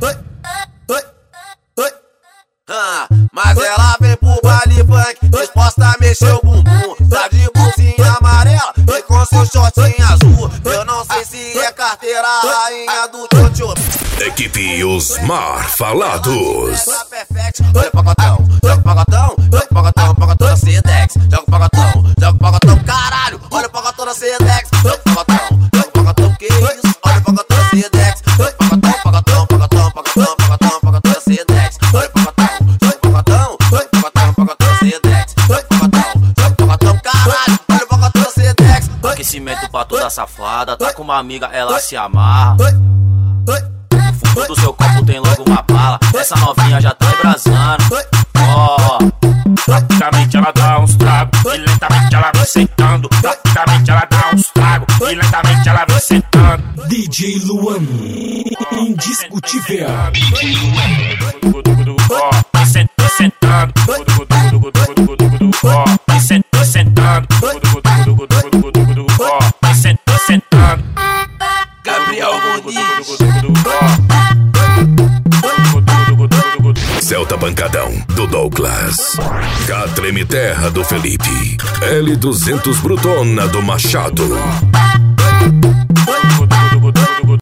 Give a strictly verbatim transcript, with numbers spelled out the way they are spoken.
Ah, mas ela vem pro baile funk, disposta a mexer o bumbum. Tá de blusinha amarela e com seu shortinho azul. Eu não sei se é carteira, a rainha do tchotchô. Equipe Osmar Falados. Olha o pacotão, joga o pacotão, joga o pacotão, pacotão da Sedex. Joga o pacotão, joga o pacotão, caralho. Olha o pacotão da Sedex. Joga o pacotão, joga o pacotão, que isso? Olha o pacotão da Sedex. Joga o pacotão, pacotão, pacotão, pacotão, pacotão, pacotão da Sedex. Olha o pacotão, joga o pacotão, joga o pacotão, pacotão da Sedex. Joga o pacotão, joga o pacotão, caralho. Olha o pacotão da Sedex. Aquecimento pra toda safada, tá com uma amiga, ela se amarra. No fundo do seu copo tem logo uma bala, essa novinha já tá embrasando. Ó, oh. Rapidamente ela dá uns tragos e lentamente ela vem sentando. Rapidamente ela dá uns tragos e lentamente ela vem sentando. D J Luan, indiscutível. D J Luan, ó, vem sentando, sentando. Ó, vem sentando, sentando. Ó, vem sentando, sentando. Gabriel Muniz. Celta Pancadão do Douglas. Catreme Terra do Felipe. L duzentos Brutona do Machado.